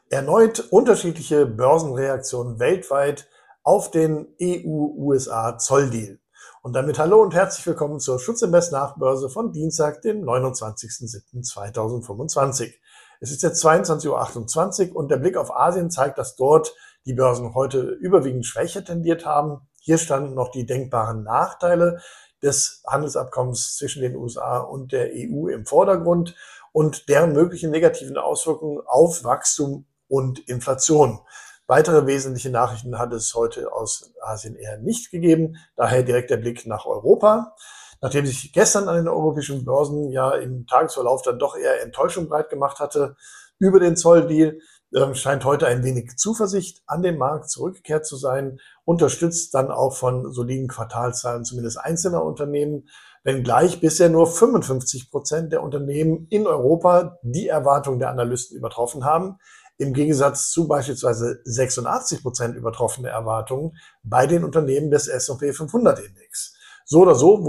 Erneut unterschiedliche Börsenreaktionen weltweit auf den EU-USA-Zolldeal. Und damit hallo und herzlich willkommen zur Schutzinvest Nachbörse von Dienstag, dem 29.07.2025. Es ist jetzt 22:28 Uhr und der Blick auf Asien zeigt, dass dort die Börsen heute überwiegend schwächer tendiert haben. Hier standen noch die denkbaren Nachteile des Handelsabkommens zwischen den USA und der EU im Vordergrund und deren möglichen negativen Auswirkungen auf Wachstum und Inflation. Weitere wesentliche Nachrichten hat es heute aus Asien eher nicht gegeben. Daher direkt der Blick nach Europa. Nachdem sich gestern an den europäischen Börsen ja im Tagesverlauf dann doch eher Enttäuschung breit gemacht hatte über den Zolldeal, scheint heute ein wenig Zuversicht an den Markt zurückgekehrt zu sein, unterstützt dann auch von soliden Quartalszahlen zumindest einzelner Unternehmen, wenngleich bisher nur 55% der Unternehmen in Europa die Erwartungen der Analysten übertroffen haben, im Gegensatz zu beispielsweise 86% übertroffene Erwartungen bei den Unternehmen des S&P 500 Index. So oder so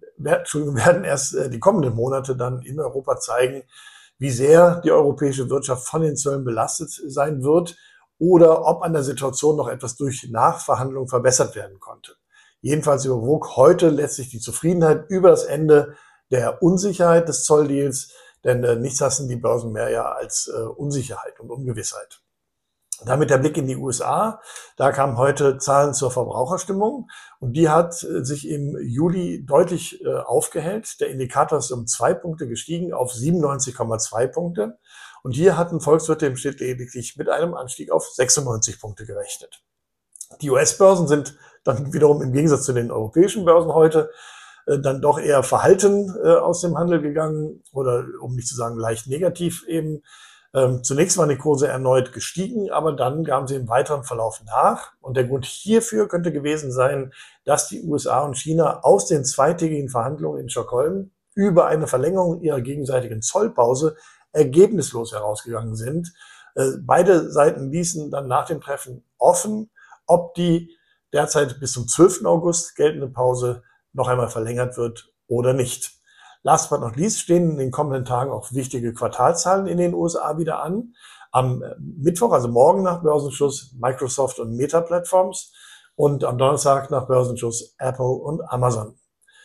werden erst die kommenden Monate dann in Europa zeigen, wie sehr die europäische Wirtschaft von den Zöllen belastet sein wird oder ob an der Situation noch etwas durch Nachverhandlungen verbessert werden konnte. Jedenfalls überwog heute letztlich die Zufriedenheit über das Ende der Unsicherheit des Zolldeals, denn nichts hassen die Börsen mehr ja als Unsicherheit und Ungewissheit. Damit der Blick in die USA. Da kamen heute Zahlen zur Verbraucherstimmung und die hat sich im Juli deutlich aufgehellt. Der Indikator ist um 2 Punkte gestiegen auf 97,2 Punkte. Und hier hatten Volkswirte im Schnitt lediglich mit einem Anstieg auf 96 Punkte gerechnet. Die US-Börsen sind dann wiederum im Gegensatz zu den europäischen Börsen heute dann doch eher verhalten aus dem Handel gegangen oder um nicht zu sagen leicht negativ eben. Zunächst waren die Kurse erneut gestiegen, aber dann gaben sie im weiteren Verlauf nach. Und der Grund hierfür könnte gewesen sein, dass die USA und China aus den zweitägigen Verhandlungen in Stockholm über eine Verlängerung ihrer gegenseitigen Zollpause ergebnislos herausgegangen sind. Beide Seiten ließen dann nach dem Treffen offen, ob die derzeit bis zum 12. August geltende Pause noch einmal verlängert wird oder nicht. Last but not least stehen in den kommenden Tagen auch wichtige Quartalzahlen in den USA wieder an. Am Mittwoch, also morgen nach Börsenschluss, Microsoft und Meta Platforms und am Donnerstag nach Börsenschluss Apple und Amazon.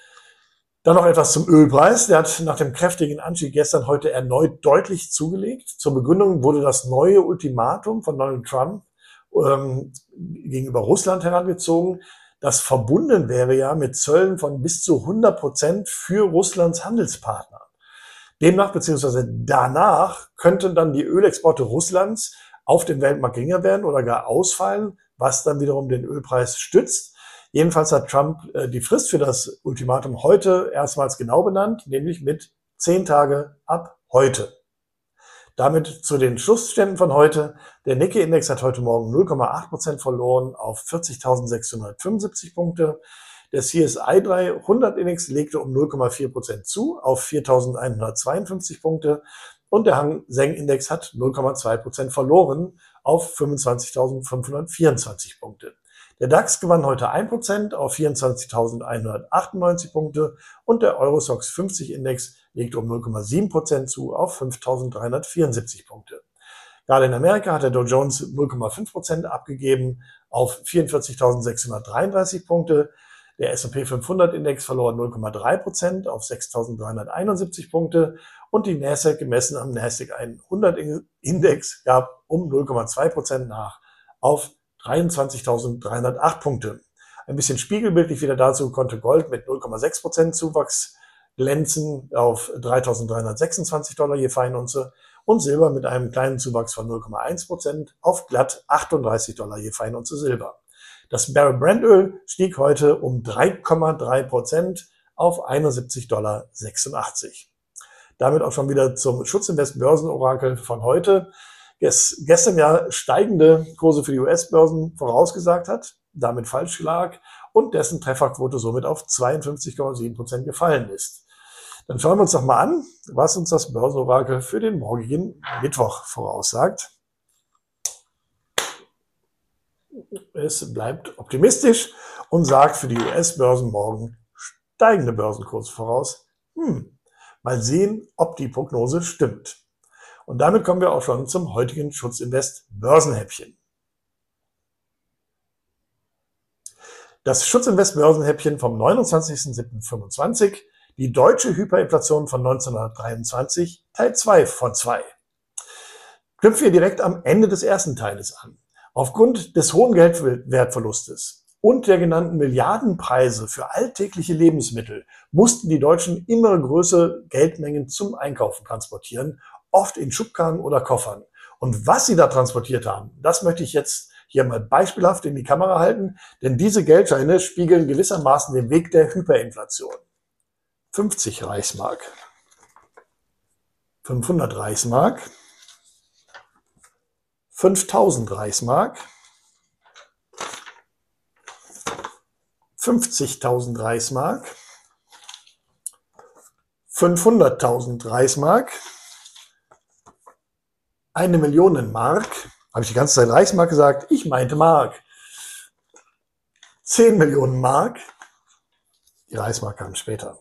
Dann noch etwas zum Ölpreis. Der hat nach dem kräftigen Anstieg gestern heute erneut deutlich zugelegt. Zur Begründung wurde das neue Ultimatum von Donald Trump gegenüber Russland herangezogen. Das verbunden wäre ja mit Zöllen von bis zu 100% für Russlands Handelspartner. Demnach bzw. danach könnten dann die Ölexporte Russlands auf den Weltmarkt geringer werden oder gar ausfallen, was dann wiederum den Ölpreis stützt. Jedenfalls hat Trump die Frist für das Ultimatum heute erstmals genau benannt, nämlich mit 10 Tage ab heute. Damit zu den Schlussständen von heute. Der Nikkei-Index hat heute Morgen 0,8% verloren auf 40.675 Punkte. Der CSI 300-Index legte um 0,4% zu auf 4.152 Punkte. Und der Hang Seng-Index hat 0,2% verloren auf 25.524 Punkte. Der DAX gewann heute 1% auf 24.198 Punkte und der Eurostoxx 50 Index legte um 0,7% zu auf 5.374 Punkte. Gerade in Amerika hat der Dow Jones 0,5% abgegeben auf 44.633 Punkte. Der S&P 500 Index verlor 0,3% auf 6.371 Punkte und die Nasdaq gemessen am Nasdaq 100 Index gab um 0,2% nach auf 23.308 Punkte. Ein bisschen spiegelbildlich wieder dazu konnte Gold mit 0,6% Zuwachs glänzen auf $3.326 je Feinunze und Silber mit einem kleinen Zuwachs von 0,1% auf glatt $38 je Feinunze Silber. Das Barrel Brent-Öl stieg heute um 3,3% auf $71,86. Damit auch schon wieder zum Schutzinvest Börsenorakel von heute. Gestern ja steigende Kurse für die US-Börsen vorausgesagt hat, damit falsch lag und dessen Trefferquote somit auf 52,7% gefallen ist. Dann schauen wir uns doch mal an, was uns das Börsenorakel für den morgigen Mittwoch voraussagt. Es bleibt optimistisch und sagt für die US-Börsen morgen steigende Börsenkurse voraus. Mal sehen, ob die Prognose stimmt. Und damit kommen wir auch schon zum heutigen Schutzinvest Börsenhäppchen. Das Schutzinvest Börsenhäppchen vom 29.07.25, die deutsche Hyperinflation von 1923, Teil 2 von 2. Knüpfen wir direkt am Ende des ersten Teiles an. Aufgrund des hohen Geldwertverlustes und der genannten Milliardenpreise für alltägliche Lebensmittel mussten die Deutschen immer größere Geldmengen zum Einkaufen transportieren, oft in Schubkarren oder Koffern. Und was sie da transportiert haben, das möchte ich jetzt hier mal beispielhaft in die Kamera halten, denn diese Geldscheine spiegeln gewissermaßen den Weg der Hyperinflation. 50 Reichsmark, 500 Reichsmark, 5000 Reichsmark, 50.000 Reichsmark, 500.000 Reichsmark, 1 Million Mark, habe ich die ganze Zeit Reichsmark gesagt? Ich meinte Mark. 10 Millionen Mark, die Reichsmark kam später.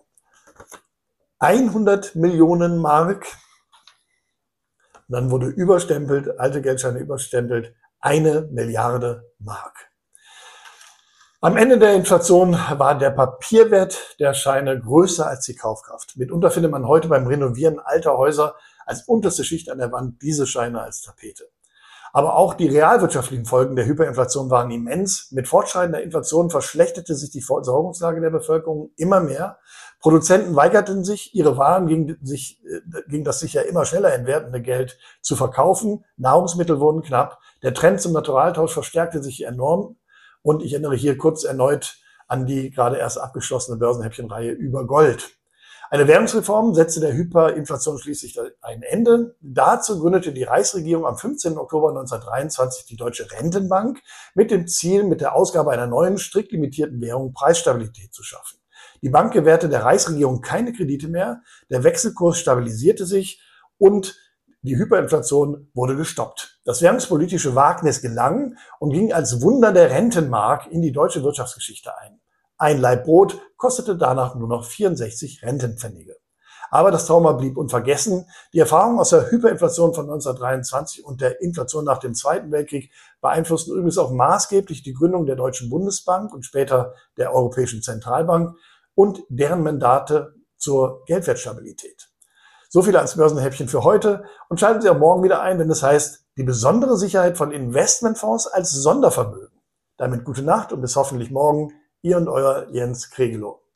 100 Millionen Mark, dann wurde überstempelt, alte Geldscheine überstempelt, 1 Milliarde Mark. Am Ende der Inflation war der Papierwert der Scheine größer als die Kaufkraft. Mitunter findet man heute beim Renovieren alter Häuser als unterste Schicht an der Wand diese Scheine als Tapete. Aber auch die realwirtschaftlichen Folgen der Hyperinflation waren immens. Mit fortschreitender Inflation verschlechterte sich die Versorgungslage der Bevölkerung immer mehr. Produzenten weigerten sich, ihre Waren gegen das sich ja immer schneller entwertende Geld zu verkaufen. Nahrungsmittel wurden knapp. Der Trend zum Naturaltausch verstärkte sich enorm. Und ich erinnere hier kurz erneut an die gerade erst abgeschlossene Börsenhäppchenreihe über Gold. Eine Währungsreform setzte der Hyperinflation schließlich ein Ende. Dazu gründete die Reichsregierung am 15. Oktober 1923 die Deutsche Rentenbank mit dem Ziel, mit der Ausgabe einer neuen, strikt limitierten Währung Preisstabilität zu schaffen. Die Bank gewährte der Reichsregierung keine Kredite mehr, der Wechselkurs stabilisierte sich und die Hyperinflation wurde gestoppt. Das währungspolitische Wagnis gelang und ging als Wunder der Rentenmark in die deutsche Wirtschaftsgeschichte ein. Ein Laib Brot kostete danach nur noch 64 Rentenpfennige. Aber das Trauma blieb unvergessen. Die Erfahrungen aus der Hyperinflation von 1923 und der Inflation nach dem Zweiten Weltkrieg beeinflussten übrigens auch maßgeblich die Gründung der Deutschen Bundesbank und später der Europäischen Zentralbank und deren Mandate zur Geldwertstabilität. So viel als Börsenhäppchen für heute und schalten Sie auch morgen wieder ein, wenn es heißt, die besondere Sicherheit von Investmentfonds als Sondervermögen. Damit gute Nacht und bis hoffentlich morgen. Ihr und euer Jens Kregelow.